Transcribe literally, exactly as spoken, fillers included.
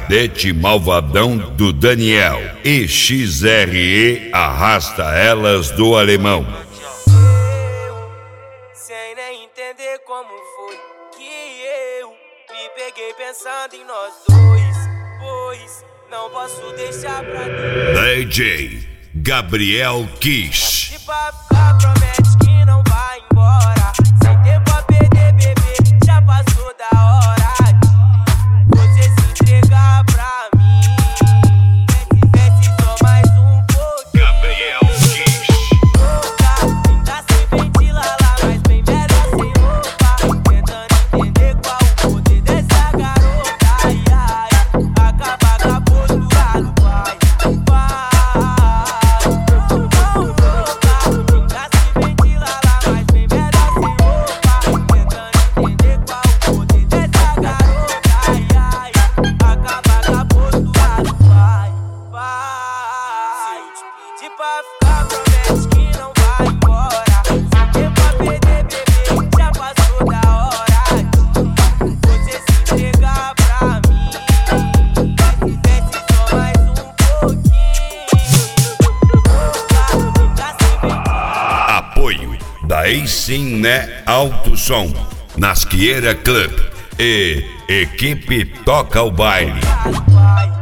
cadete malvadão do Daniel. E X R E arrasta elas do alemão. Eu, sem nem entender como foi que eu me peguei pensando em nós dois, pois não posso deixar pra D J Gabriel Kiss. Se pra ficar, promete que não vai embora. Sem tempo a perder, bebê, já passou da hora de você se entregar pra mim. Desce só mais um pouquinho. Gabriel Kiss. Louca, tenta sem ventilar lá, mas bem melhor sem roupa. Tentando entender qual o poder dessa garota. Ai, ai, acaba com a postura do pai. Pra ficar, promete que não vai embora. Sem tempo a perder, bebê, já passou da hora de você se entregar pra mim. Desce só mais um pouquinho. Apoio da Eixiné Alto Som, Nasqueira Club e Equipe Toca o Baile. Vai, vai.